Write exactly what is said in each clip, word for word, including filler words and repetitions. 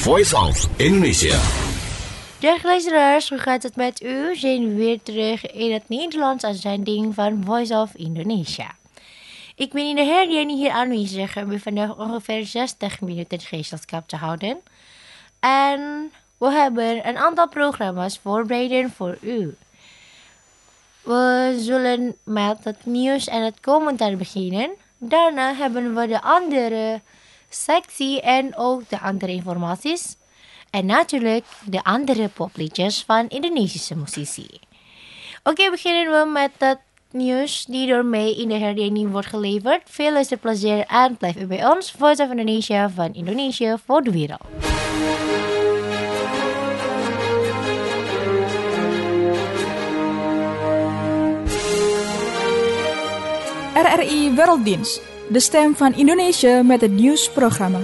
Voice of Indonesia. Dag luisteraars, hoe gaat het met u? We zijn weer terug in het Nederlands uitzending van Voice of Indonesia. Ik ben in de herdenking hier aanwezig om u vandaag ongeveer zestig minuten gezelschap te houden. En we hebben een aantal programma's voorbereid voor u. We zullen met het nieuws en het commentaar beginnen. Daarna hebben we de andere sectie en ook de andere informaties. En natuurlijk de andere popliedjes van Indonesische muzici. Oké, okay, beginnen we met het nieuws die door mij in de herdenking wordt geleverd. Veel luisterplezier en blijf u bij ons. Voice of Indonesia van Indonesië voor de wereld. R R I Werelddienst, de stem van Indonesië met het nieuwsprogramma.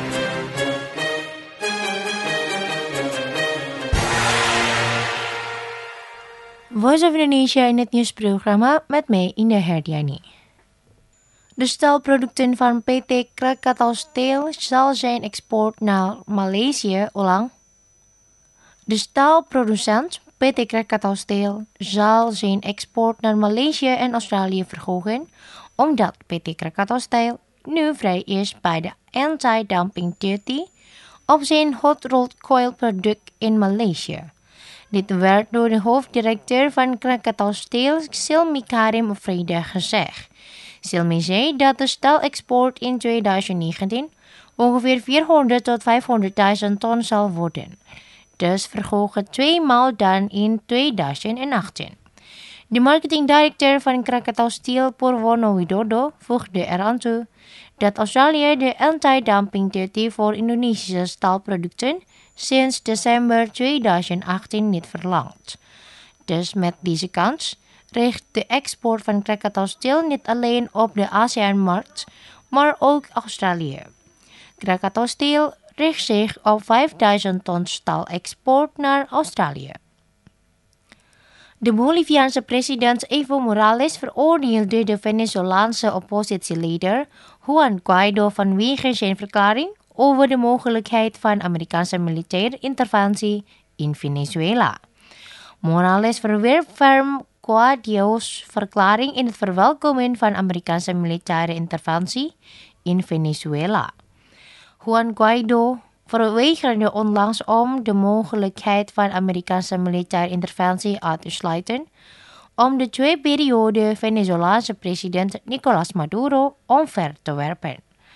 Voice of Indonesia in het nieuwsprogramma met mij in de herdenking. De staalproducten van P T Krakatau Steel zal zijn export naar Maleisië ulang. De staalproducent P T Krakatau Steel zal zijn export naar Maleisië en Australië verhogen, omdat P T Krakatau Steel nu vrij is bij de anti-dumping duty op zijn hot-rolled coil product in Maleisië. Dit werd door de hoofddirecteur van Krakatau Steel, Silmi Karim, op vrijdag gezegd. Silmi zei dat de staalexport in twintig negentien ongeveer vierhonderd tot vijfhonderdduizend ton zal worden. Dus verhogen tweemaal dan in twintig achttien. De marketingdirecteur van Krakatau Steel, Purwono Widodo, voegde eraan toe dat Australië de anti-dumping duty voor Indonesische staalproducten sinds december twintig achttien niet verlangt. Dus met deze kans richt de export van Krakatau Steel niet alleen op de ASEAN-markt, maar ook Australië. Krakatau Steel richt zich op vijfduizend ton staalexport naar Australië. De Boliviaanse president Evo Morales veroordeelde de Venezolaanse oppositieleider Juan Guaido vanwege zijn verklaring over de mogelijkheid van Amerikaanse militaire interventie in Venezuela. Morales verwierp ferm Guaido's verklaring in het verwelkomen van Amerikaanse militaire interventie in Venezuela. Juan Guaido verweigerde onlangs om de mogelijkheid van Amerikaanse militaire interventie uit te sluiten, om de twee periode Venezolaanse president Nicolás Maduro omver te werpen.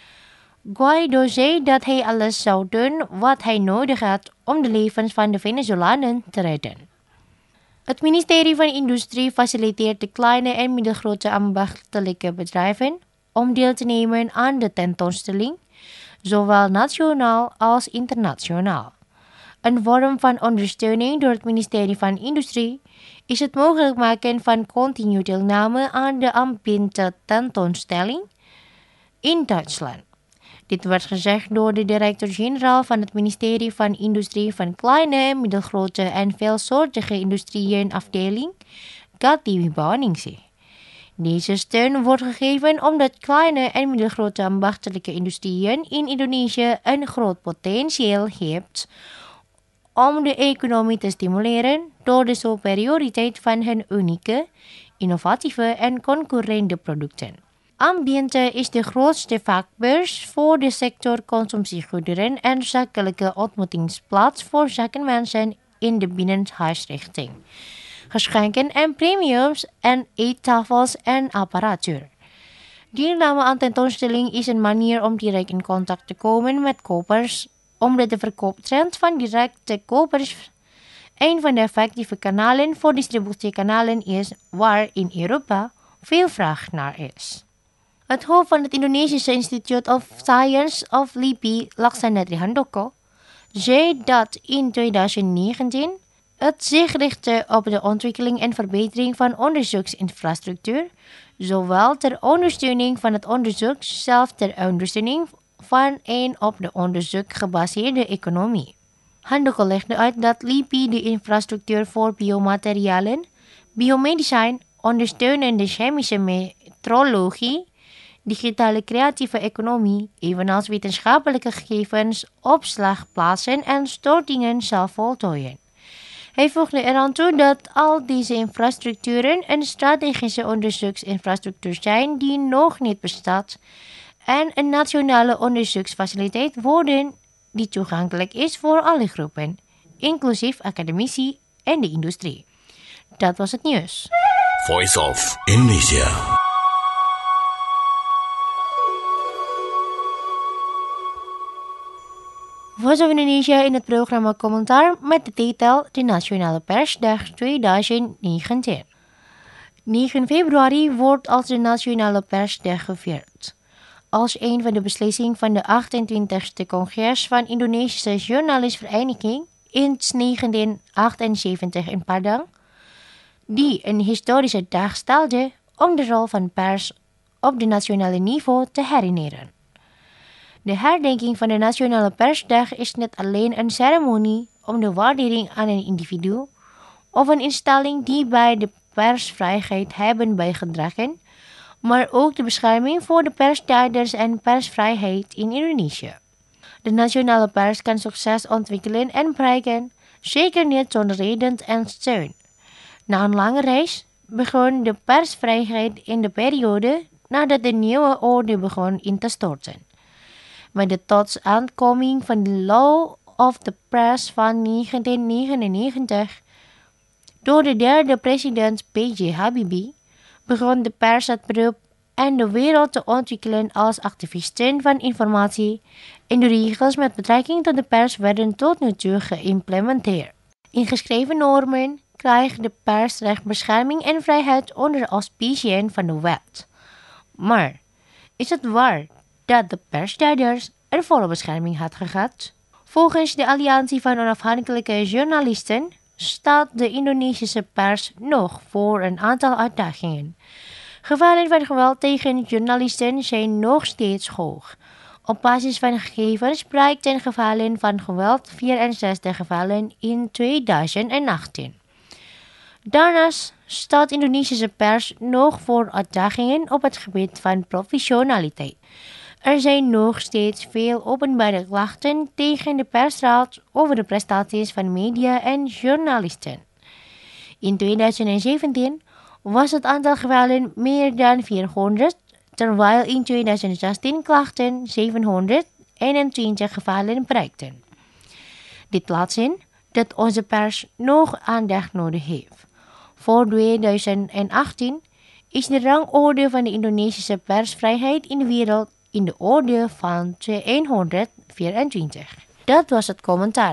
Guaido zei dat hij alles zou doen wat hij nodig had om de levens van de Venezolanen te redden. Het ministerie van Industrie faciliteert de kleine en middelgrote ambachtelijke bedrijven om deel te nemen aan de tentoonstelling, zowel nationaal als internationaal. Een vorm van ondersteuning door het ministerie van Industrie is het mogelijk maken van continu deelname aan de Ambiente tentoonstelling in Duitsland. Dit werd gezegd door de directeur-generaal van het ministerie van Industrie van Kleine, Middelgrote en Veelsoortige Industrieën afdeling, Gati Wibawaningsih. Deze steun wordt gegeven omdat kleine en middelgrote ambachtelijke industrieën in Indonesië een groot potentieel heeft om de economie te stimuleren door de superioriteit van hun unieke, innovatieve en concurrerende producten. Ambiente is de grootste vakbeurs voor de sector consumptiegoederen en zakelijke ontmoetingsplaats voor zakenmensen in de binnenhuisrichting. Geschenken en premiums en eettafels en apparatuur. Deelname aan tentoonstelling is een manier om direct in contact te komen met kopers, omdat de verkooptrend van directe kopers een van de effectieve kanalen voor distributiekanalen is waar in Europa veel vraag naar is. Het hoofd van het Indonesische Institute of Science of L I P I, Laksana Trihandoko, zei dat in twintig negentien het zich richtte op de ontwikkeling en verbetering van onderzoeksinfrastructuur, zowel ter ondersteuning van het onderzoek zelf ter ondersteuning van een op de onderzoek gebaseerde economie. Handoko legde uit dat L I P I de infrastructuur voor biomaterialen, biomedicijn, ondersteunende chemische metrologie, digitale creatieve economie, evenals wetenschappelijke gegevens, opslagplaatsen en stortingen zal voltooien. Hij voegde eraan toe dat al deze infrastructuren een strategische onderzoeksinfrastructuur zijn die nog niet bestaat en een nationale onderzoeksfaciliteit worden die toegankelijk is voor alle groepen, inclusief academici en de industrie. Dat was het nieuws. Voice of Indonesia. Voice of Indonesia in het programma Commentaar met de titel De Nationale Persdag twintig negentien. negen februari wordt als de Nationale Persdag gevierd. Als een van de beslissingen van de achtentwintigste congres van Indonesische Journalistvereniging in negentien achtenzeventig in Padang, die een historische dag stelde om de rol van pers op de nationale niveau te herinneren. De herdenking van de Nationale Persdag is niet alleen een ceremonie om de waardering aan een individu of een instelling die bij de persvrijheid hebben bijgedragen, maar ook de bescherming voor de perstijders en persvrijheid in Indonesië. De nationale pers kan succes ontwikkelen en bereiken, zeker niet zonder reden en steun. Na een lange reis begon de persvrijheid in de periode nadat de nieuwe orde begon in te storten. Met de totstandkoming van de Law of the Press van negentien negenennegentig door de derde president B J Habibie begon de pers het beroep en de wereld te ontwikkelen als activisten van informatie en de regels met betrekking tot de pers werden tot nu toe geïmplementeerd. In geschreven normen krijgt de pers recht bescherming en vrijheid onder auspiciën van de wet. Maar is het waar dat de perstijders er volle bescherming had gehad? Volgens de Alliantie van Onafhankelijke Journalisten staat de Indonesische pers nog voor een aantal uitdagingen. Gevallen van geweld tegen journalisten zijn nog steeds hoog. Op basis van gegevens blijkt gevallen van geweld vierenzestig gevallen in twintig achttien. Daarnaast staat de Indonesische pers nog voor uitdagingen op het gebied van professionaliteit. Er zijn nog steeds veel openbare klachten tegen de persraad over de prestaties van media en journalisten. In twintig zeventien was het aantal gevallen meer dan vierhonderd, terwijl in twintig zestien klachten zevenhonderdeenentwintig gevallen bereikten. Dit laat zien dat onze pers nog aandacht nodig heeft. Voor twintig achttien is de rangorde van de Indonesische persvrijheid in de wereld in de orde van honderdvierentwintig. Dat was het commentaar.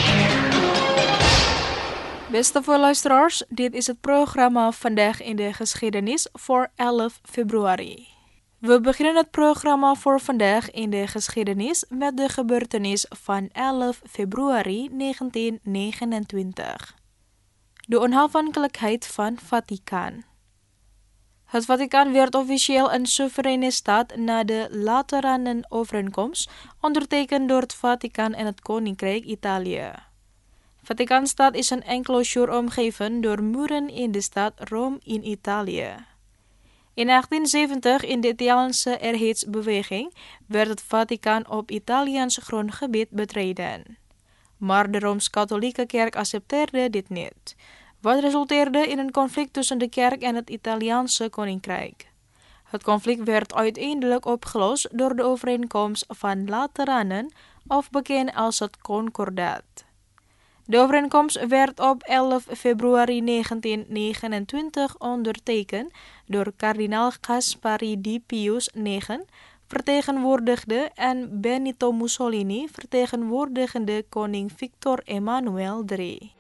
Beste luisteraars, dit is het programma Vandaag in de Geschiedenis voor elf februari. We beginnen het programma voor Vandaag in de Geschiedenis met de gebeurtenis van elf februari negentien negenentwintig. De onafhankelijkheid van Vaticaan. Het Vaticaan werd officieel een soevereine staat na de Lateranenovereenkomst, ondertekend door het Vaticaan en het Koninkrijk Italië. Vaticaanstad is een enclosure omgeven door muren in de stad Rome in Italië. In achttien zeventig, in de Italiaanse eenheidsbeweging, werd het Vaticaan op Italiaans grondgebied betreden. Maar de Rooms-Katholieke Kerk accepteerde dit niet, wat resulteerde in een conflict tussen de kerk en het Italiaanse koninkrijk. Het conflict werd uiteindelijk opgelost door de overeenkomst van Lateranen, of bekend als het Concordaat. De overeenkomst werd op elf februari negentien negenentwintig ondertekend door kardinaal Gaspari di Pius negen, vertegenwoordigde, en Benito Mussolini, vertegenwoordigende koning Victor Emmanuel de derde.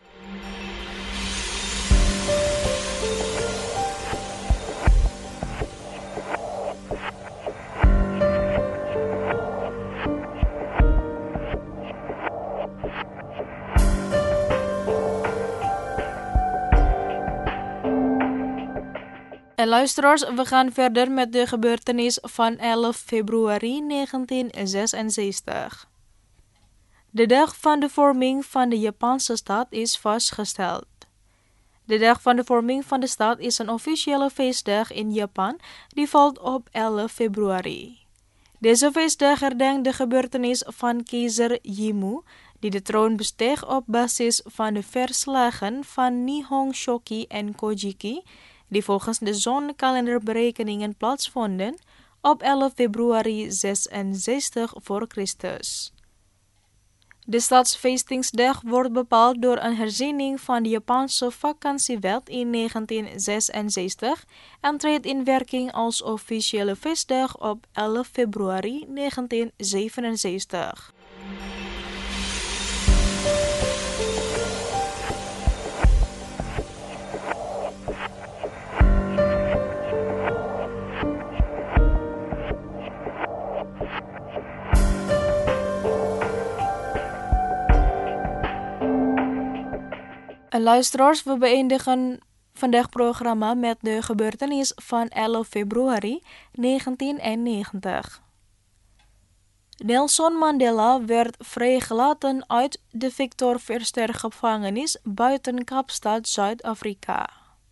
En luisteraars, we gaan verder met de gebeurtenis van elf februari negentien zesenzestig. De dag van de vorming van de Japanse staat is vastgesteld. De dag van de vorming van de staat is een officiële feestdag in Japan die valt op elf februari. Deze feestdag herdenkt de gebeurtenis van keizer Jimmu, die de troon besteeg op basis van de verslagen van Nihon Shoki en Kojiki, die volgens de zonnekalenderberekeningen plaatsvonden op elf februari zesenzestig voor Christus. De staatsfeestingsdag wordt bepaald door een herziening van de Japanse vakantiewet in negentien zesenzestig en treedt in werking als officiële feestdag op elf februari negentien zevenenzestig. En luisteraars, we beëindigen vandaag programma met de gebeurtenis van elf februari negentienennegentig. Nelson Mandela werd vrijgelaten uit de Victor Verster gevangenis buiten Kaapstad, Zuid-Afrika.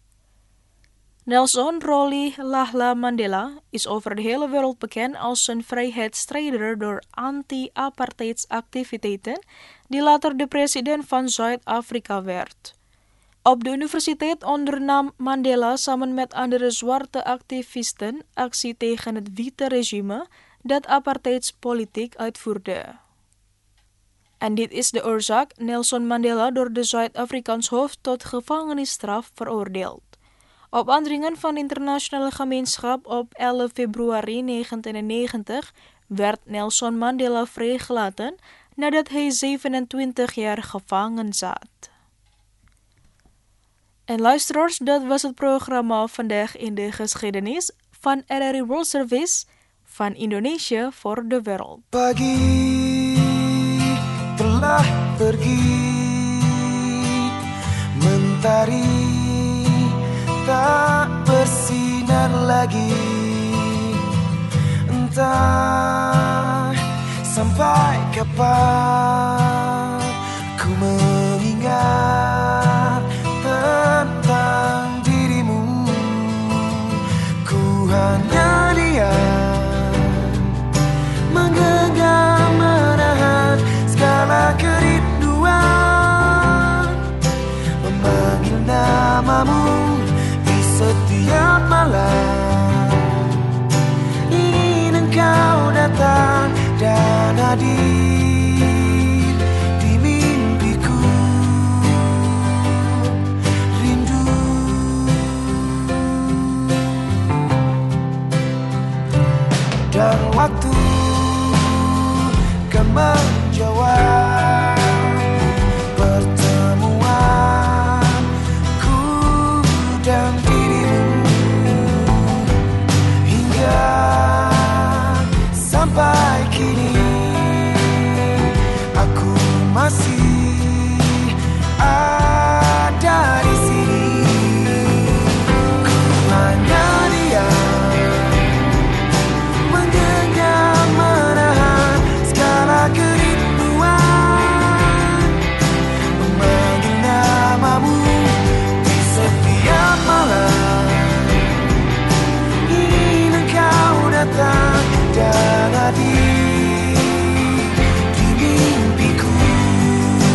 Nelson Rolihlahla Mandela is over de hele wereld bekend als een vrijheidsstrijder door anti-apartheidsactiviteiten, die later de president van Zuid-Afrika werd. Op de universiteit ondernam Mandela samen met andere zwarte activisten actie tegen het witte regime dat apartheidspolitiek uitvoerde. En dit is de oorzaak Nelson Mandela door de Zuid-Afrikaans hof tot gevangenisstraf veroordeeld. Op aandringen van de internationale gemeenschap op elf februari negentienennegentig werd Nelson Mandela vrijgelaten nadat hij zevenentwintig jaar gevangen zat. En luisteraars, dat was het programma Vandaag in de Geschiedenis van R R I World Service van Indonesië voor de wereld. Pagi telah pergi, mentari tak bersinar lagi, entah sampai kapan ku mengingat tentang dirimu. Ku hanya diam, menggenggam menahan segala kerinduan, memanggil namamu setiap malam. Ingin engkau datang dan hadir di mimpiku. Rindu dan waktu kan menjawab pertemuanku dan sampai kini aku masih ada di sini. Ku hanya diam, menggenggam menahan segala kerinduan, memanggil namamu di setiap malam. Ingin engkau datang dan hadir di mimpiku.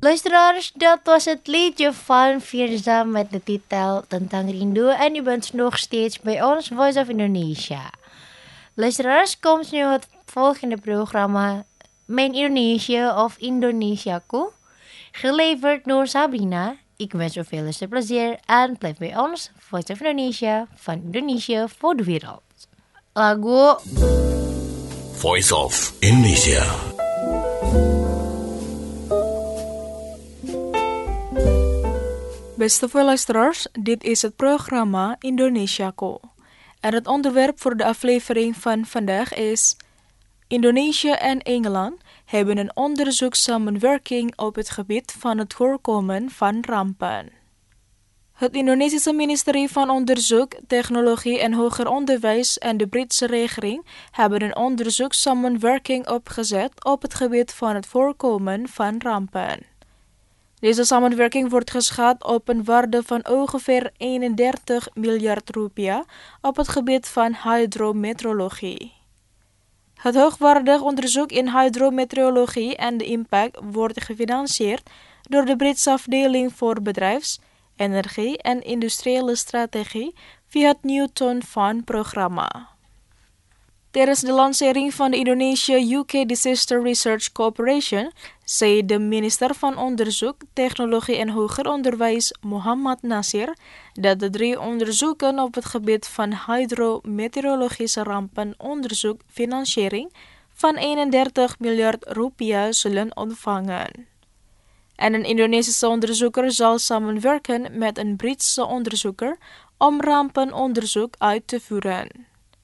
Luisteraars, dat was het liedje van Firza met de titel Tentang Rindu. En u bent nog steeds bij ons, Voice of Indonesia. Luisteraars, komt nu het volgende programma Mijn Indonesië of Indonesiaku. Geleverd door Sabrina. Ik wens u veel plezier en blijf bij ons, Voice of Indonesia, van Indonesië voor de wereld. Lagu Voice of Indonesia. Beste luisteraars, dit is het programma Indonesiaku. En het onderwerp voor de aflevering van vandaag is: Indonesië en Engeland hebben een onderzoekssamenwerking op het gebied van het voorkomen van rampen. Het Indonesische ministerie van Onderzoek, Technologie en Hoger Onderwijs en de Britse regering hebben een onderzoekssamenwerking opgezet op het gebied van het voorkomen van rampen. Deze samenwerking wordt geschat op een waarde van ongeveer eenendertig miljard rupiah op het gebied van hydrometeorologie. Het hoogwaardig onderzoek in hydrometeorologie en de impact wordt gefinancierd door de Britse afdeling voor bedrijfs, energie en industriële strategie via het Newton Fund-programma. Tijdens de lancering van de Indonesia-U K Disaster Research Cooperation zei de minister van Onderzoek, Technologie en Hoger Onderwijs, Muhammad Nasir, dat de drie onderzoeken op het gebied van hydrometeorologische rampenonderzoek financiering van eenendertig miljard rupiah zullen ontvangen. En een Indonesische onderzoeker zal samenwerken met een Britse onderzoeker om rampenonderzoek uit te voeren.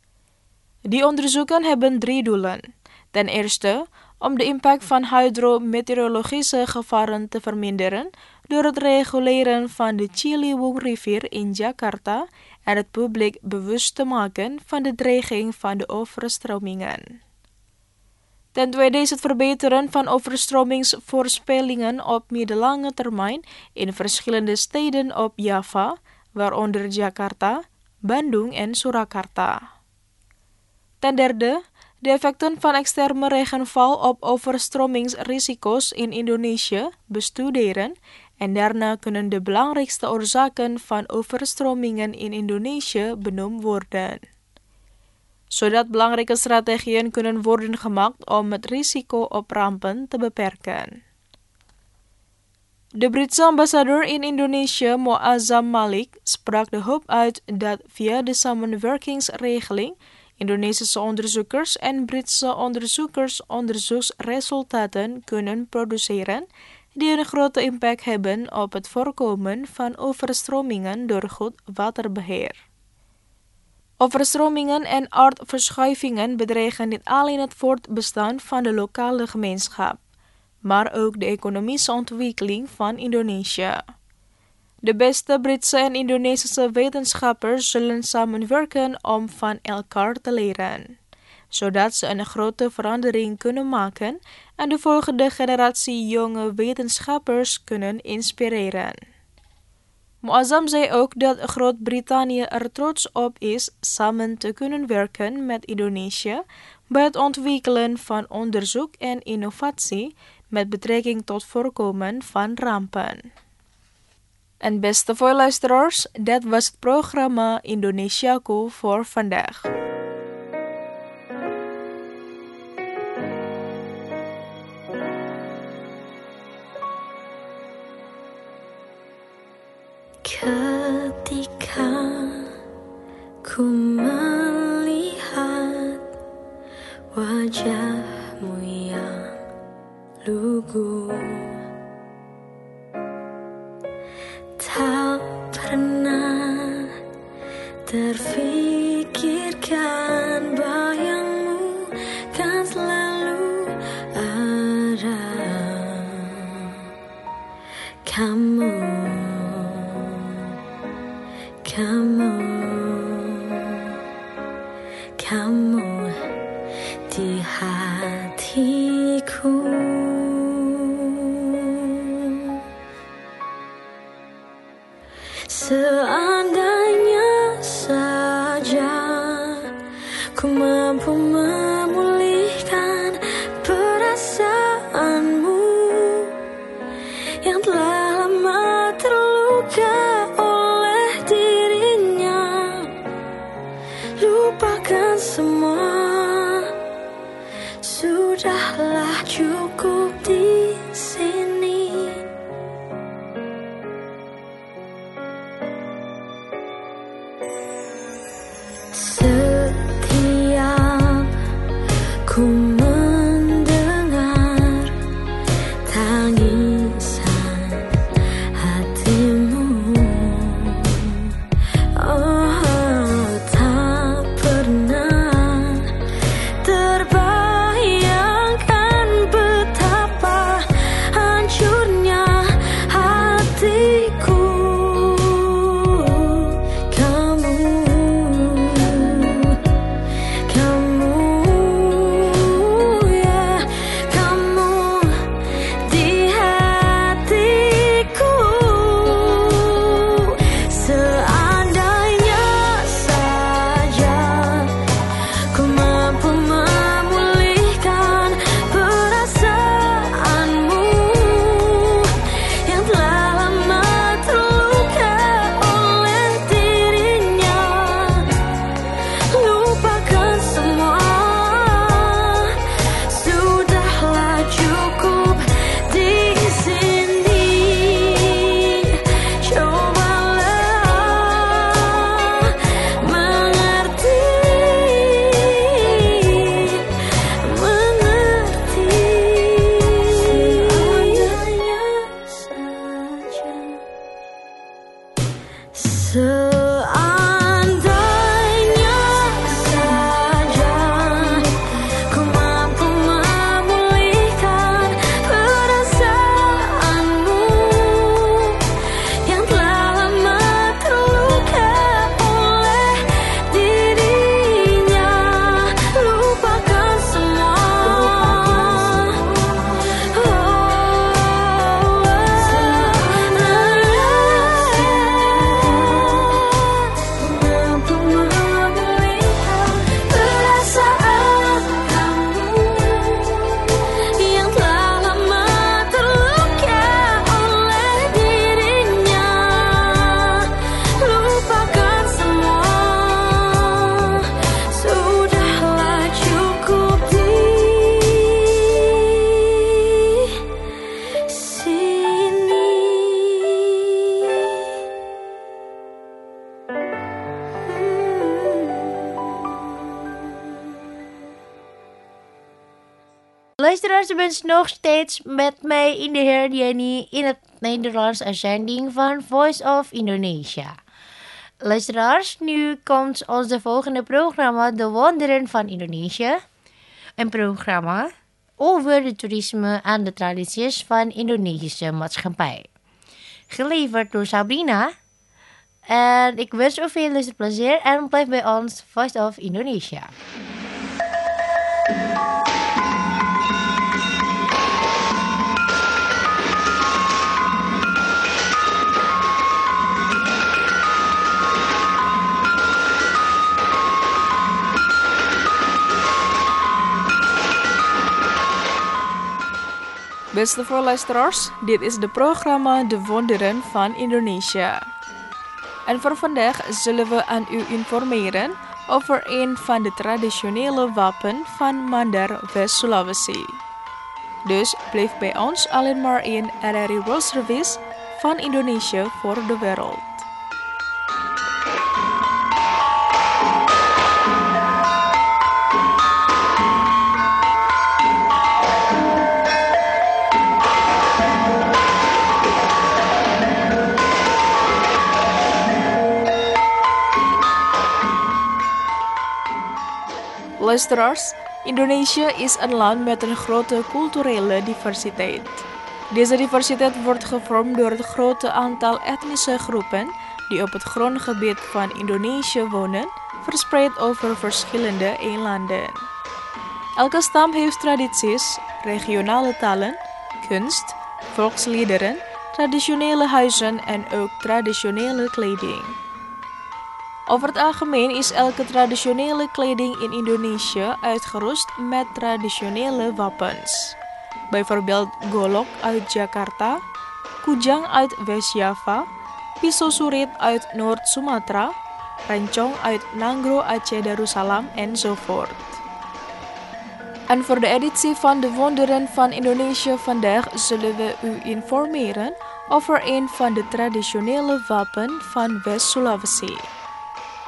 Die onderzoeken hebben drie doelen. Ten eerste, om de impact van hydrometeorologische gevaren te verminderen door het reguleren van de Ciliwung-rivier in Jakarta en het publiek bewust te maken van de dreiging van de overstromingen. Ten tweede is het verbeteren van overstromingsvoorspellingen op middellange termijn in verschillende steden op Java, waaronder Jakarta, Bandung en Surakarta. Ten derde, de effecten van extreme regenval op overstromingsrisico's in Indonesië bestuderen en daarna kunnen de belangrijkste oorzaken van overstromingen in Indonesië benoemd worden, zodat belangrijke strategieën kunnen worden gemaakt om het risico op rampen te beperken. De Britse ambassadeur in Indonesië, Moazzam Malik, sprak de hoop uit dat via de samenwerkingsregeling Indonesische onderzoekers en Britse onderzoekers onderzoeksresultaten kunnen produceren die een grote impact hebben op het voorkomen van overstromingen door goed waterbeheer. Overstromingen en aardverschuivingen bedreigen niet alleen het voortbestaan van de lokale gemeenschap, maar ook de economische ontwikkeling van Indonesië. De beste Britse en Indonesische wetenschappers zullen samenwerken om van elkaar te leren, zodat ze een grote verandering kunnen maken en de volgende generatie jonge wetenschappers kunnen inspireren. Moazzam zei ook dat Groot-Brittannië er trots op is samen te kunnen werken met Indonesië bij het ontwikkelen van onderzoek en innovatie met betrekking tot voorkomen van rampen. En beste luisteraars, dat was het programma Indonesiaku voor vandaag. Ketika ku melihat wajahmu yang lugu, tak pernah terfikirkan bayangmu kan selalu ada. Kamu, kamu, kamu di hatiku. Seandainya saja ku mampu memulihkan perasaanmu Setiap ku mendengar tangisan hatimu, oh tak pernah terbayangkan betapa hancurnya hatiku. Luisteraars, u bent nog steeds met mij in de herdenking in het Nederlands uitzending van Voice of Indonesia. Luisteraars, nu komt ons volgende programma De Wonderen van Indonesië. Een programma over het toerisme en de tradities van Indonesische maatschappij. Geleverd door Sabrina. En ik wens u veel luisterplezier en blijf bij ons Voice of Indonesia. Beste voorluisteraars, dit is de programma De Wonderen van Indonesië. En voor vandaag zullen we aan u informeren over een van de traditionele wapen van Mandar West Sulawesi. Dus blijf bij ons alleen maar in R R I World Service van Indonesië voor de wereld. Luisteraars, Indonesië is een land met een grote culturele diversiteit. Deze diversiteit wordt gevormd door het grote aantal etnische groepen die op het grondgebied van Indonesië wonen, verspreid over verschillende eilanden. Elke stam heeft tradities, regionale talen, kunst, volksliederen, traditionele huizen en ook traditionele kleding. Over het algemeen is elke traditionele kleding in Indonesië uitgerust met traditionele wapens. Bijvoorbeeld golok uit Jakarta, kujang uit West-Java, pisau surit uit Noord-Sumatra, rencong uit Nanggroe Aceh Darussalam enzovoort. En voor de editie van de Wonderen van Indonesië vandaag zullen we u informeren over een van de traditionele wapen van West Sulawesi.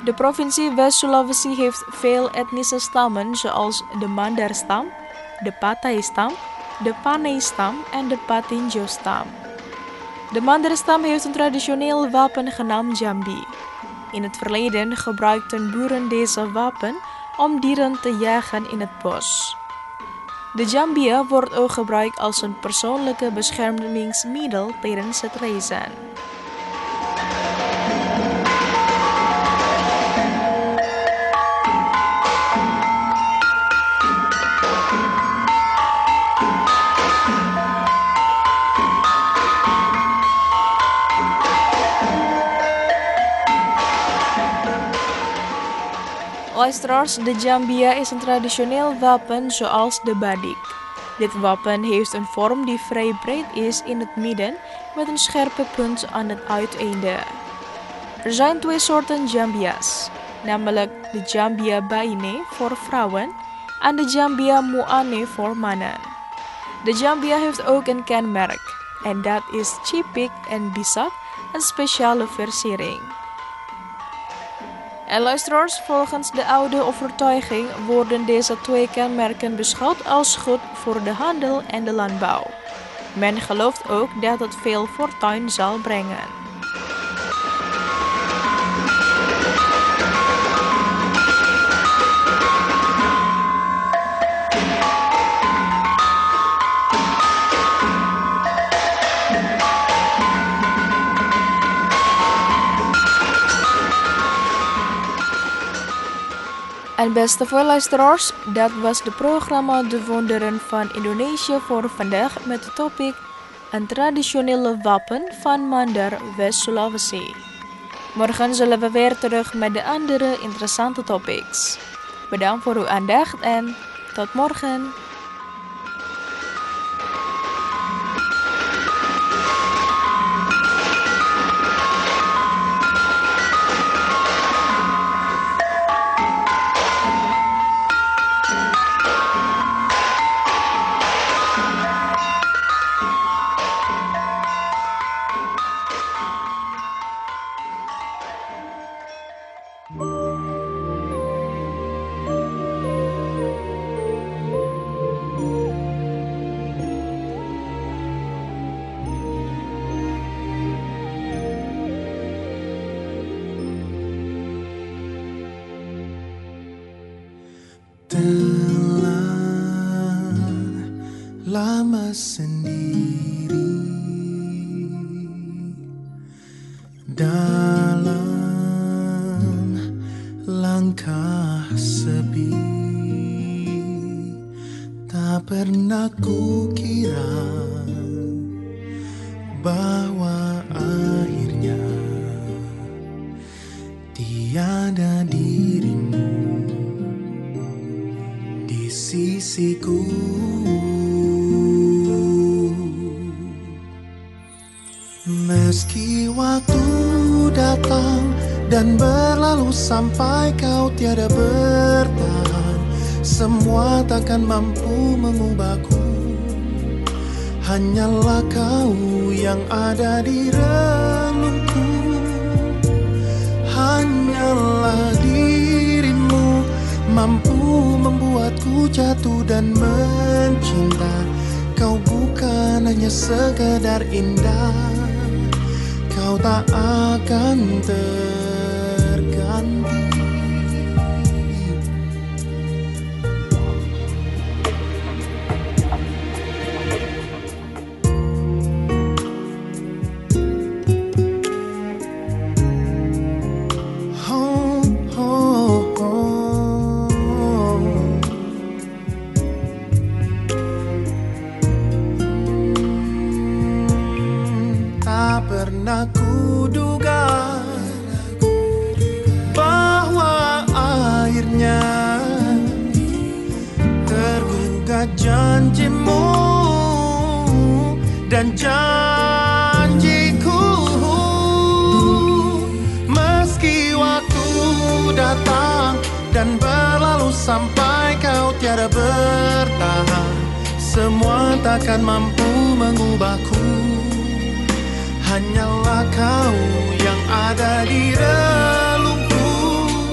De provincie West-Sulawesi heeft veel etnische stammen zoals de Mandar-stam, de Patai-stam, de Panay-stam en de Patinjo-stam. De Mandar-stam heeft een traditioneel wapen genaamd Jambi. In het verleden gebruikten boeren deze wapen om dieren te jagen in het bos. De Jambia wordt ook gebruikt als een persoonlijke beschermingsmiddel tijdens het reizen. Luisteraars, de Jambia is een traditioneel wapen zoals de badik. Dit wapen heeft een vorm die vrij breed is in het midden met een scherpe punt aan het uiteinde. Er zijn twee soorten Jambia's, namelijk de Jambia Baine voor vrouwen en de Jambia Muane voor mannen. De Jambia heeft ook een kenmerk en dat is Chipik en Bisak, een speciale versiering. En luisteraars, volgens de oude overtuiging worden deze twee kenmerken beschouwd als goed voor de handel en de landbouw. Men gelooft ook dat het veel fortuin zal brengen. En beste luisteraars, dat was het programma De Wonderen van Indonesië voor vandaag met het topic een traditionele wapen van Mandar West-Sulawesi. Morgen zullen we weer terug met de andere interessante topics. Bedankt voor uw aandacht en tot morgen. Telah lama sendiri dalam langkah sepi, tak pernah kukira bahwa akhirnya tiada dirimu di sisiku. Meski waktu datang dan berlalu sampai kau tiada bertahan, semua takkan mampu mengubahku. Hanyalah kau yang ada di relungku. Hanyalah dirimu mampu membuatku jatuh dan mencinta. Kau bukan hanya sekedar indah, kau tak akan terganti. Pernah kuduga bahwa akhirnya tergugat janjimu dan janjiku. Meski waktu datang dan berlalu sampai kau tiada bertahan, semua takkan mampu mengubahku. Hanyalah kau yang ada di relungku.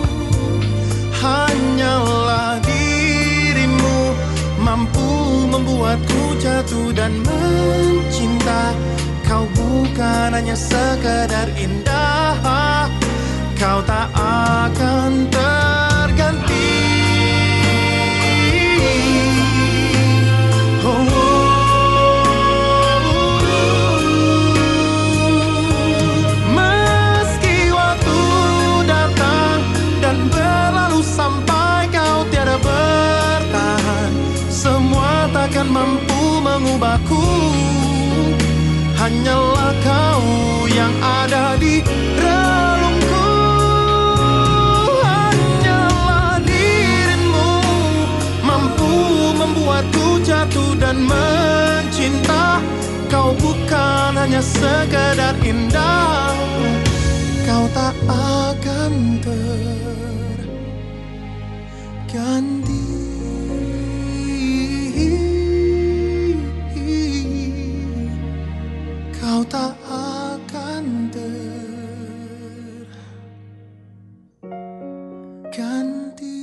hanya sekedar indah, kau tak akan terganti. Oh, oh. Meski waktu datang dan berlalu sampai kau tiada bertahan, semua takkan mampu mengubahku. Hanyalah kau yang ada di relungku. Hanyalah dirimu mampu membuatku jatuh dan mencinta. Kau bukan hanya sekedar indah, kau tak akan terganti. Kau tak akan terganti.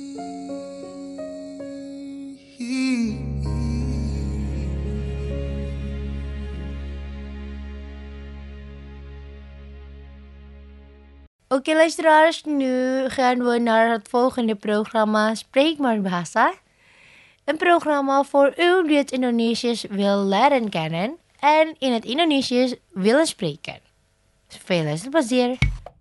Oké luisteraars, nu gaan we naar het volgende programma Spreek maar Bahasa. Een programma voor u die het Indonesisch wil leren kennen en in het Indonesisch willen spreken. Veel luisterplezier.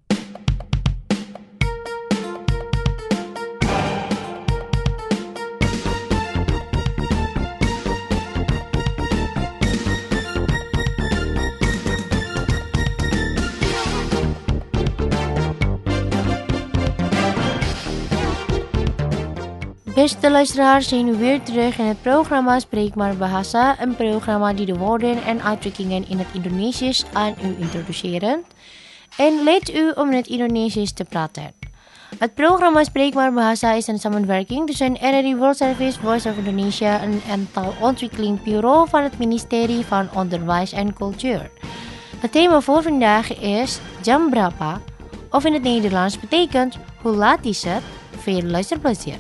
Beste luisteraars, zijn we weer terug in het programma Spreek maar Bahasa, een programma die de woorden en uitdrukkingen in het Indonesisch aan u introduceren en leidt u om in het Indonesisch te praten. Het programma Spreek maar Bahasa is een samenwerking tussen R R I World Service, Voice of Indonesia en taalontwikkeling bureau van het ministerie van Onderwijs en Cultuur. Het thema voor vandaag is Jam Berapa, of in het Nederlands betekent hoe laat is het? Veel luisterplezier.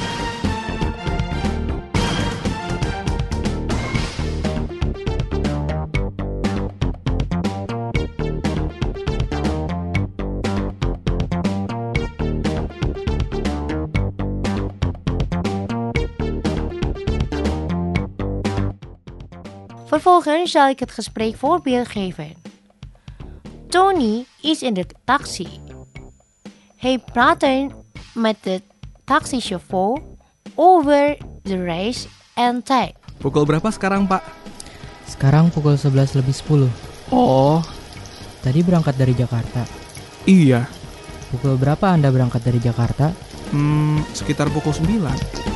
Vervolgens zal ik het gesprek voorbeeld geven. Tony is in de taxi. Hij praatte met de taxichauffeur over de reis en tijd. Pukul berapa sekarang, Pak? Sekarang pukul sebelas lebih sepuluh. Oh, Tadi berangkat dari Jakarta. iya. Pukul berapa Anda berangkat dari Jakarta? Hmm, sekitar pukul sembilan.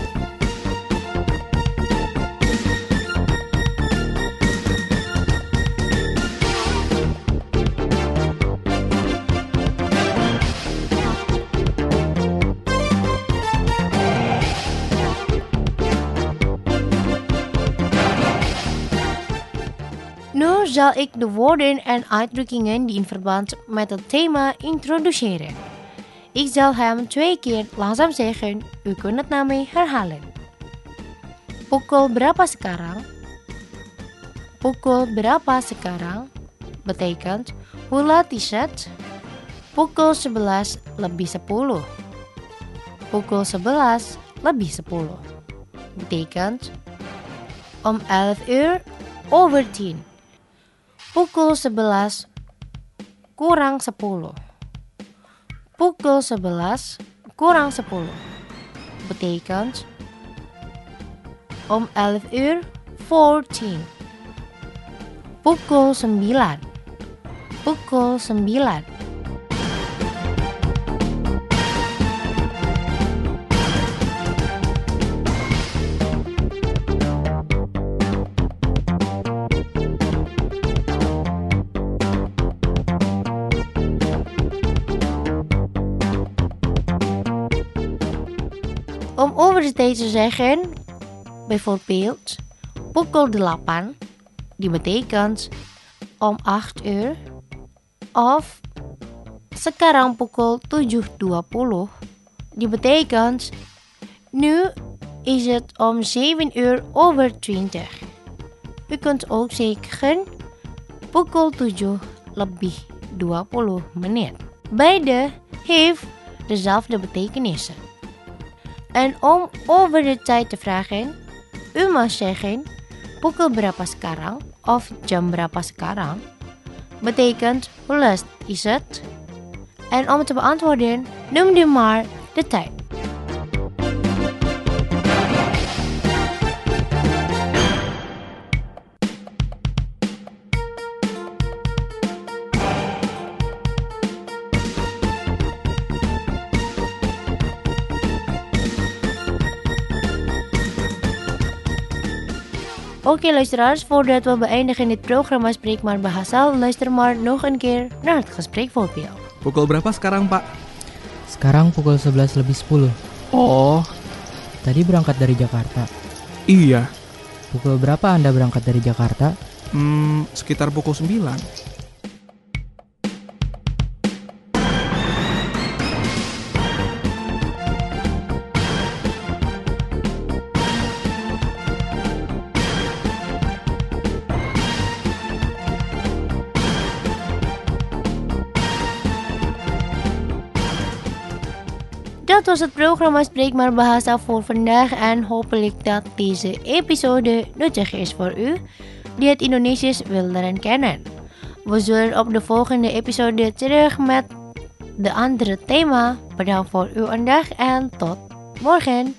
Nu zal ik de woorden en uitdrukkingen die in verband met het thema introduceren. Ik zal hem twee keer langzaam zeggen. U kunt het na mij herhalen. Pukul berapa sekarang? Pukul berapa sekarang betekent hoe laat is het? Pukul sebelas lebih sepuluh. Pukul sebelas lebih sepuluh betekent om elf uur over tien. Pukul sebelas kurang sepuluh. Pukul sebelas kurang sepuluh betekent om elf uur voor tien. Pukul sembilan. Pukul sembilan. Om over de tijd te zeggen, bijvoorbeeld pukul delapan, die betekent om acht uur, of sekarang pukul tujuh dua puluh, die betekent nu is het om zeven uur over twintig. U kunt ook zeggen pukul tujuh lebih dua puluh menit. Beide heeft dezelfde betekenissen. En om over de tijd te vragen, u mag zeggen pukul berapa sekarang of jam berapa sekarang. Betekent hoe laat is het? En om te beantwoorden, noem u maar de tijd. Oké luisteraars, voordat we beëindigen dit programma Spreek maar Bahasa, luister maar nog een keer naar het gespreksvoorbeeld. Pukul berapa sekarang, Pak? Sekarang pukul sebelas lebih sepuluh. Oh, Tadi berangkat dari Jakarta. iya. Pukul berapa Anda berangkat dari Jakarta? Hmm, sekitar pukul sembilan. Dat was het programma Spreek maar Bahasa voor vandaag en hopelijk dat deze episode nuttig is voor u die het Indonesisch wil leren kennen. We zullen op de volgende episode terug met de andere thema. Bedankt voor uw aandacht en tot morgen.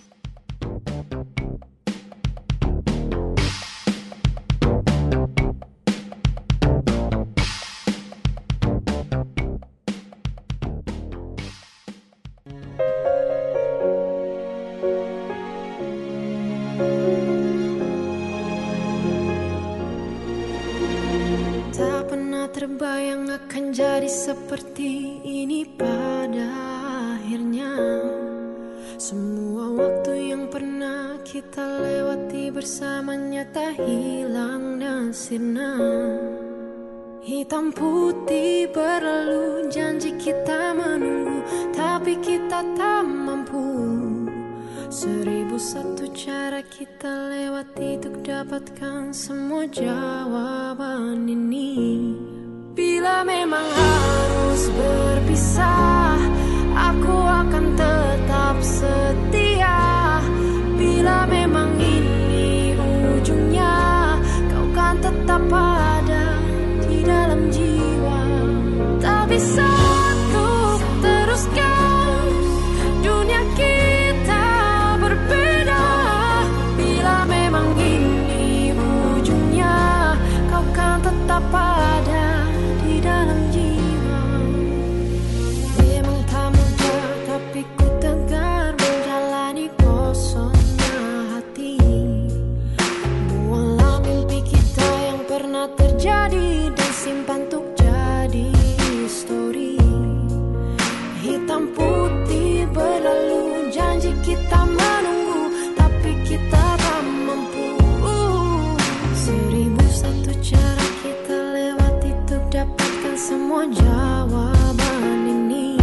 Tak pernah terbayang akan jadi seperti ini pada akhirnya. Semua waktu yang pernah kita lewati bersamanya tak hilang dan sirna. Hitam putih berlalu, janji kita menunggu, tapi kita tak mampu. Seribu satu cara kita lewati untuk dapatkan semua jawaban ini. Bila memang harus berpisah, aku akan tetap setia. Bila memang ini ujungnya, kau kan tetap ada di dalam jiwa. Tak bisa untuk teruskan dunia kita berbeda. Bila memang ini ujungnya, kau kan tetap ada di dalam jiwa. Memang tak mudah, tapi ku tegar menjalani kosongnya hati. Buanglah mimpi kita yang pernah terjadi dan simpan untuk jadi histori. Hitam putih berlalu, janji kita menunggu, tapi kita tak mampu. Seribu satu cara kita lewati untuk dapatkan semua jawaban ini.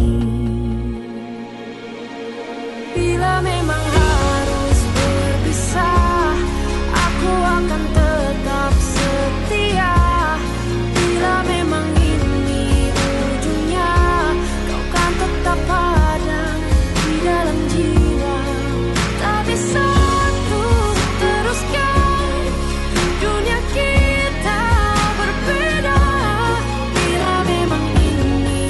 Bila memang harus berpisah, aku akan tetap setia. Bila memang ini ujungnya, kau kan tetap ada di dalam jiwa. Tak bisa untuk teruskan dunia kita berbeda. Bila memang ini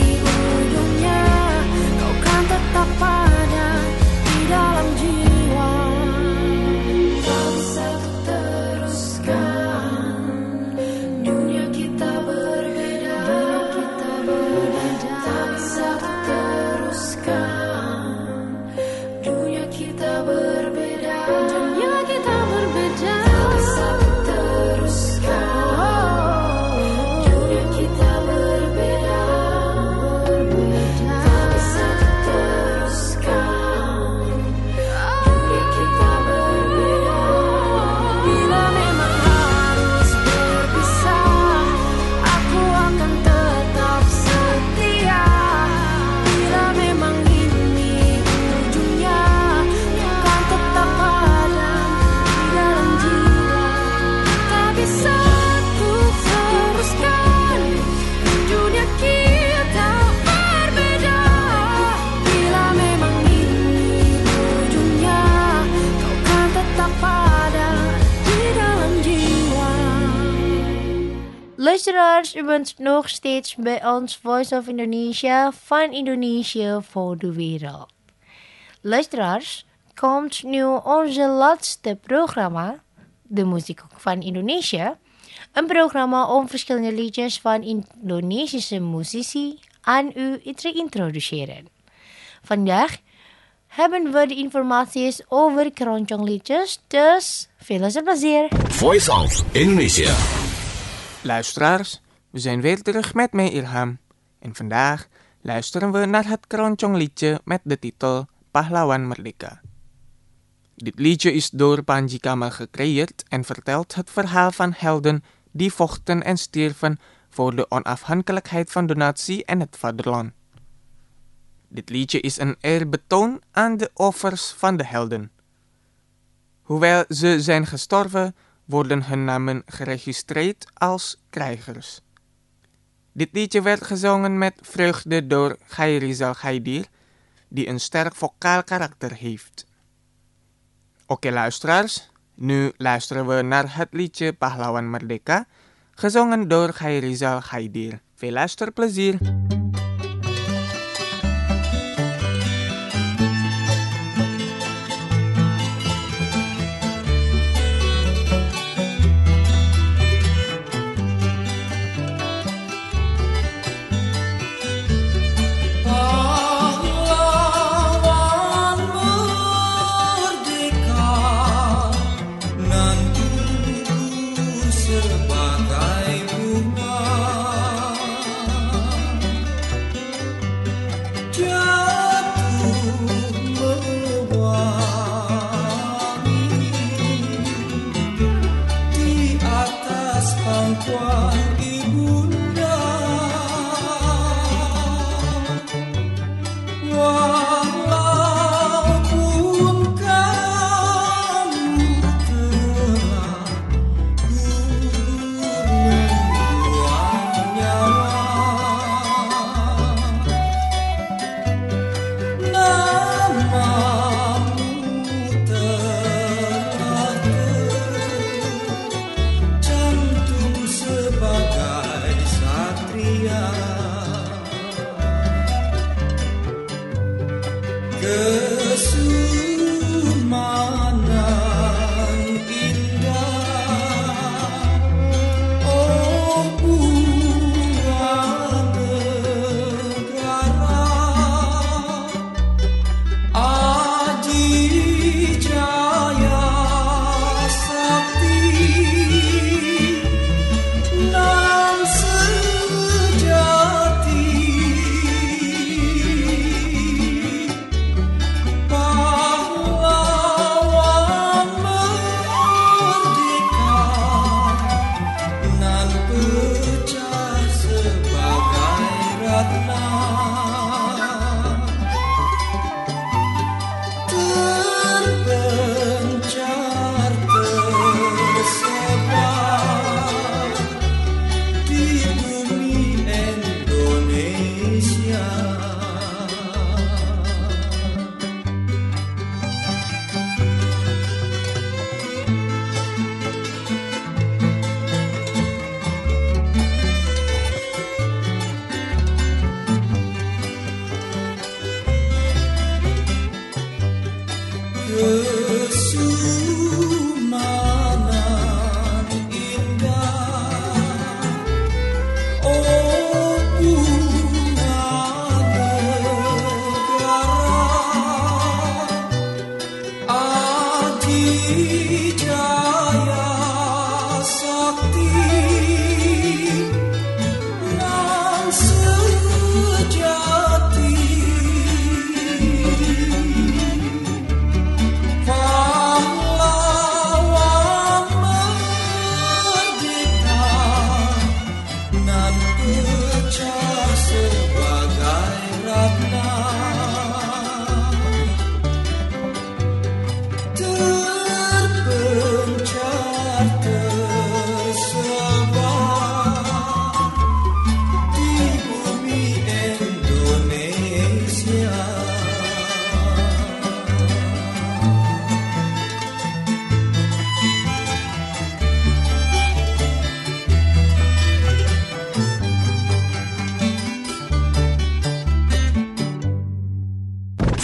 Luisteraars, u bent nog steeds bij ons Voice of Indonesia van Indonesia voor de wereld. Luisteraars, komt nu onze laatste programma, de muziek van Indonesia. Een programma om verschillende liedjes van Indonesische muzici aan u te introduceren. Vandaag hebben we de informaties over keroncongliedjes, dus veel plezier. Voice of Indonesia. Luisteraars, we zijn weer terug met mij Irham. En vandaag luisteren we naar het keroncongliedje met de titel Pahlawan Merdeka. Dit liedje is door Panji Kamal gecreëerd en vertelt het verhaal van helden die vochten en stierven voor de onafhankelijkheid van de natie en het vaderland. Dit liedje is een eerbetoon aan de offers van de helden. Hoewel ze zijn gestorven, worden hun namen geregistreerd als krijgers. Dit liedje werd gezongen met vreugde door Khairizal Khaidir, die een sterk vocaal karakter heeft. Oké luisteraars, nu luisteren we naar het liedje Pahlawan Merdeka, gezongen door Khairizal Khaidir. Veel luisterplezier!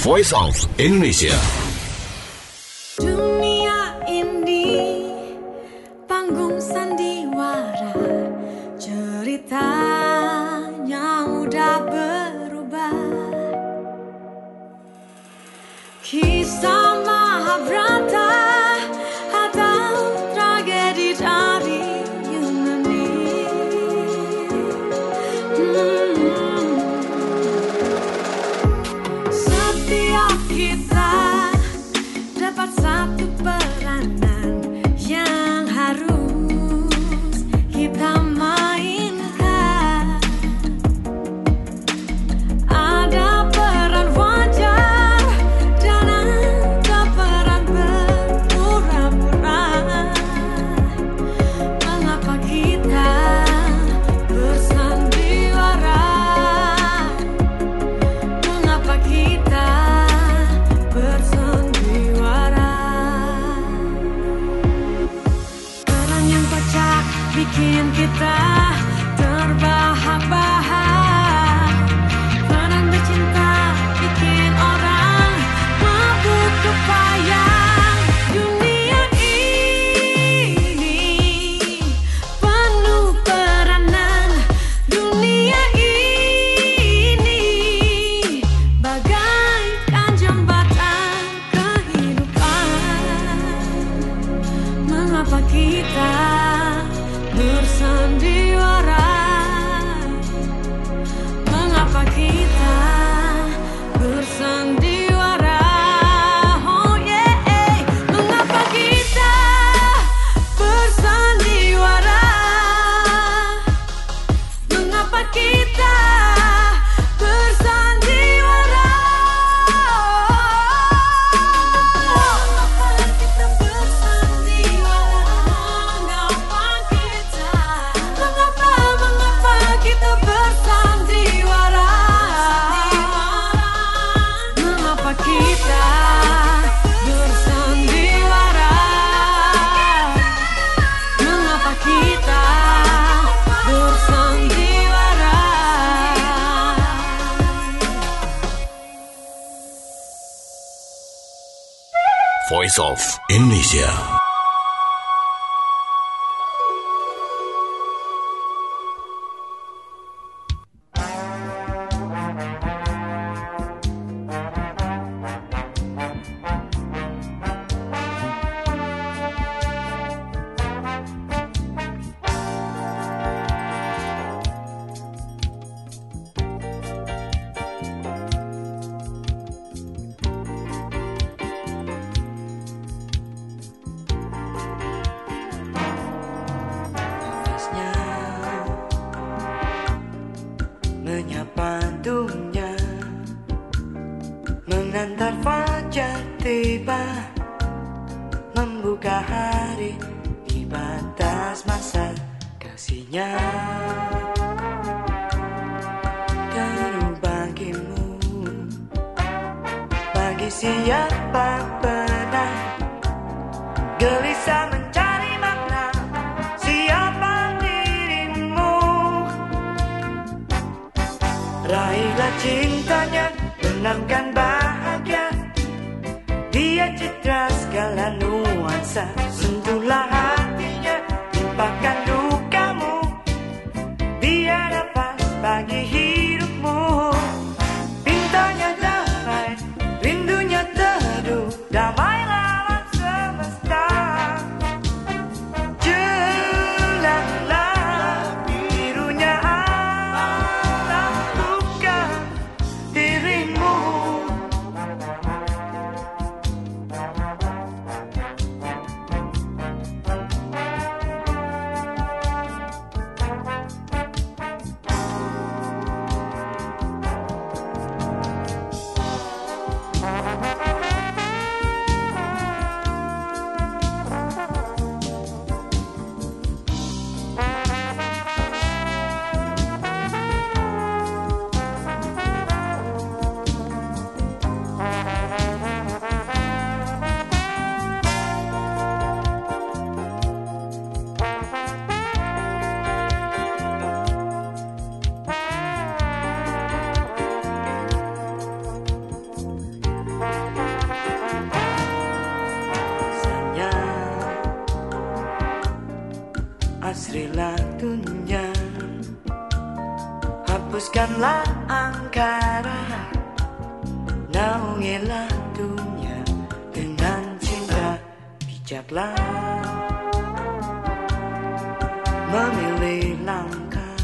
Voice of Indonesia. Dunia ini panggung sandiwara, ceritanya mudah berubah. Kisah Mahabharata atau tragedi dari Yunani. Hmm. Setiap kita dapat satu peranan yang harus kita mainkan. Ada peran wajar dan ada peran berpura-pura. Mengapa kita bersandiwara? Mengapa kita bersandiwara? Peran yang kocak bikin kita terbahak-bahak. Peran bercinta bikin orang mabuk kepayang. Dunia ini penuh peranan. Dunia ini bagaikan jembatan kehidupan. Mengapa kita bersandiwara? Mengapa kita bersandiwara? Oh yeah, mengapa kita bersandiwara? Mengapa kita bersandiwara? Mengapa kita bersandiwara? Mengapa kita? Mengapa, mengapa kita bersandiwara? Mengapa kita bersandiwara? Mengapa kita bersandiwara? Voice of Indonesia. Nafasnya menyapa dunia, mengantar fajar tiba, membuka hari di batas masa kasihnya. Teruh bagimu, bagi siapa pernah gelisah mencari makna siapa dirimu. Raihlah cintanya, benamkan bahagia, dia citra segala nuansa. Sentuhlah hatinya, limpahkan dukamu, biar nafas bagi hidupmu. Pintanya damai, rindunya teduh, damailah alam semesta. Jelanglah birunya alam, bukan dirimu. istrilah dunia. Hapuskanlah angkara, naungilah dunia dengan cinta bijaklah. Memilih langkah,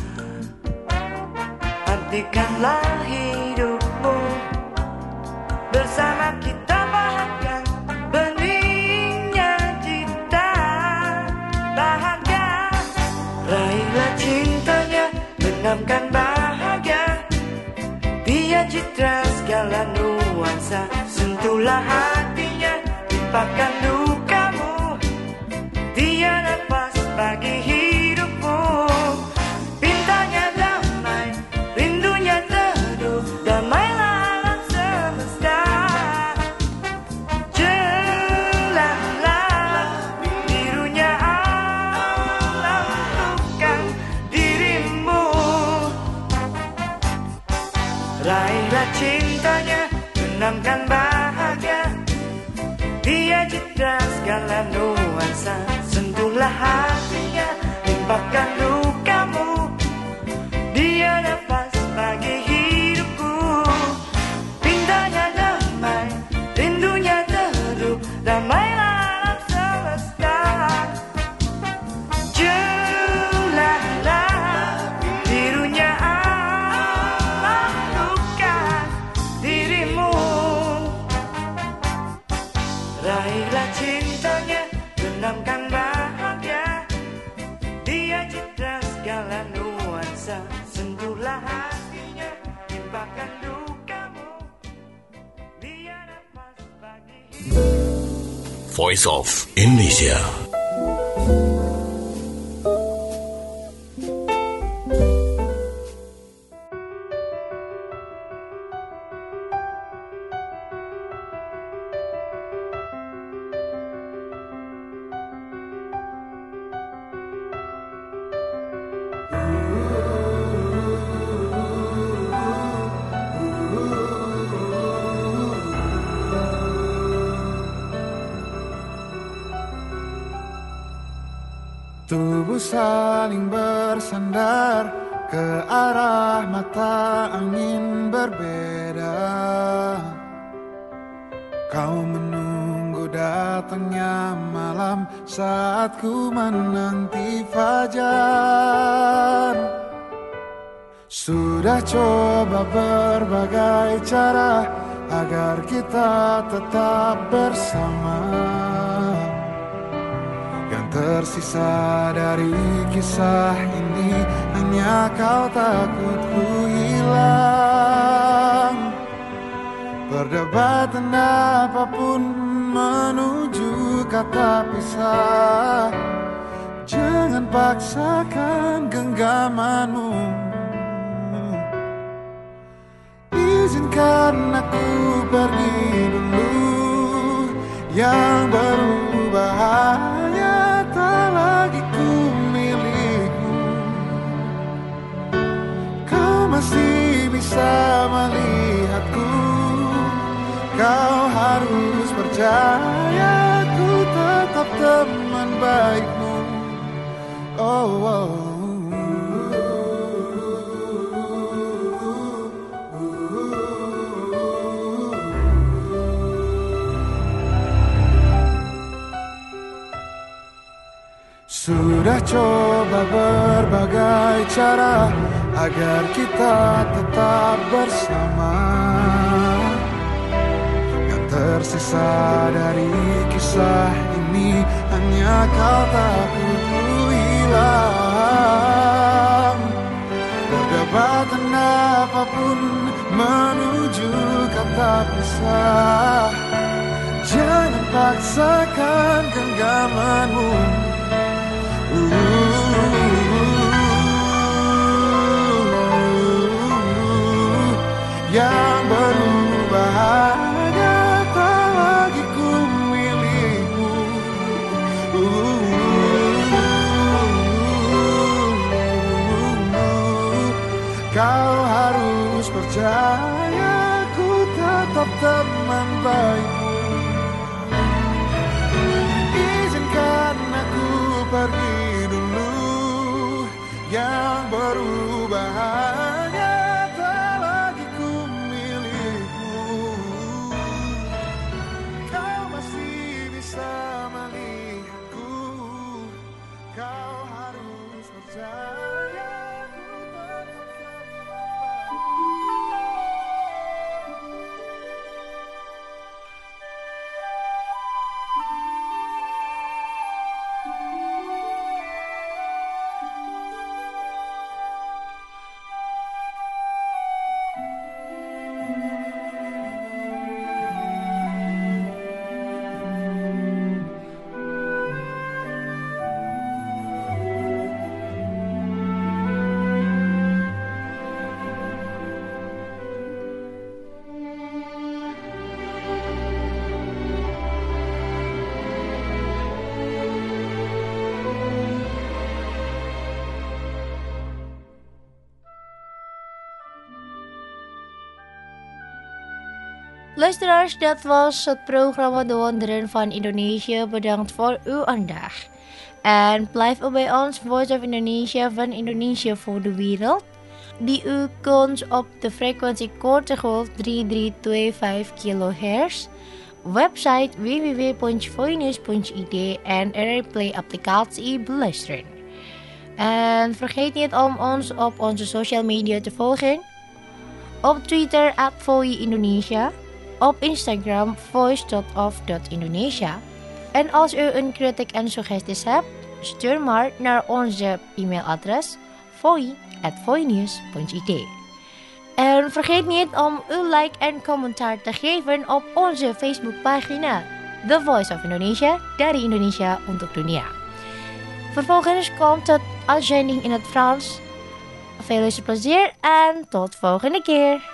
artikanlah hidupmu. Bersama kita bahagia, beningnya cita bahagia. Raihlah cintanya, benamkan bahagia. Dia citra segala nuansa, sentuhlah hatinya, limpahkan dukamu. Dia nafas bagi hidupmu. Pintanya damai, rindunya teduh, damailah alam semesta. Jelaslah birunya alam untukkan dirimu. Raihlah cintanya, benamkan bahagia. Dia citra segala nuansa, sentuhlah hatinya, limpahkan dukamu. Dia nafas bagi hidupku. Pintanya damai, rindunya teduh, damailah alam semesta. Jelaslah birunya alam untukkan dirimu. Raihlah cintanya, benamkan bahagia. Dia citra segala nuansa, sentuhlah hatinya, limpahkan dukamu. Dia nafas bagi hidup. Voice of Indonesia. Tubuh saling bersandar ke arah mata angin berbeda. Kau menunggu datangnya malam saat ku menanti fajar. Sudah coba berbagai cara agar kita tetap bersama. Tersisa dari kisah ini hanya kau takut ku hilang. Perdebatan apapun menuju kata pisah. Jangan paksakan genggamanmu. Izinkan aku pergi dulu. Yang berubah hanya tak lagi ku milikmu. Kau masih bisa melihatku. Kau harus percaya ku tetap teman baikmu. Oh, oh. Sudah coba berbagai cara agar kita tetap bersama. Yang tersisa dari kisah ini hanya kau takut ku hilang. Perdebatan apapun menuju kata pisah. Jangan paksakan genggamanmu. Yang berubah hanya tak lagi ku milikmu. Kau harus percaya ku tetap teman baikmu. Izinkan aku pergi dulu. yang berubah hanya tak lagi ku milikmu. Kau masih bisa melihatku, kau harus percaya. Luisteraars, dat was het programma De Wonderen van Indonesië. Bedankt voor uw aandacht. En blijf ook bij ons, Voice of Indonesia van Indonesië voor de wereld, die u kunt op de frequentie korte golf drie drie twee vijf kilohertz, website w w w punt voinews punt i d en R R Play applicatie beluisteren. En vergeet niet om ons op onze social media te volgen. Op Twitter at Voi Indonesia. Op Instagram voice dot of dot indonesia. En als u een kritiek en suggesties hebt, stuur maar naar onze e-mailadres voi at voinews punt i d. En vergeet niet om uw like en commentaar te geven op onze Facebookpagina The Voice of Indonesia, dari Indonesia untuk dunia. Vervolgens komt het uitzending in het Frans. Veel plezier en tot volgende keer.